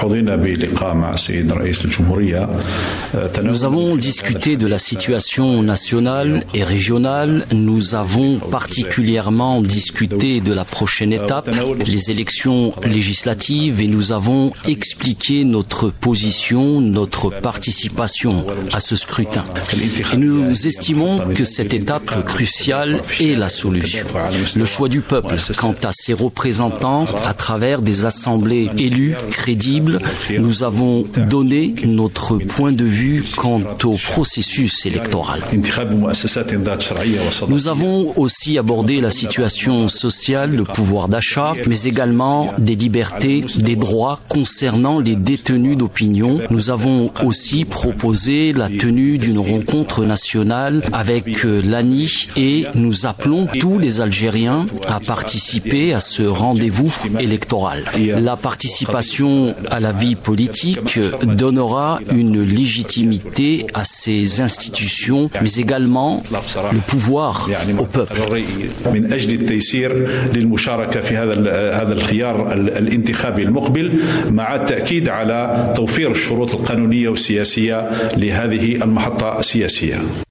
Nous avons discuté de la situation nationale et régionale. Nous avons particulièrement discuté de la prochaine étape, les élections législatives, et nous avons expliqué notre position, notre participation à ce scrutin. Et nous estimons que cette étape cruciale est la solution. Le choix du peuple quant à ses représentants à travers des assemblées élues, crédibles. Nous avons donné notre point de vue quant au processus électoral. Nous avons aussi abordé la situation sociale, le pouvoir d'achat, mais également des libertés, des droits concernant les détenus d'opinion. Nous avons aussi proposé la tenue d'une rencontre nationale avec l'ANI et nous appelons tous les Algériens à participer à ce rendez-vous électoral. La participation à la vie politique donnera une légitimité à ces institutions, mais également le pouvoir au peuple. من أجل التيسير للمشاركة في هذا الخيار الانتخابي المقبل مع التأكيد على توفير الشروط القانونية والسياسية لهذه المحطة السياسية.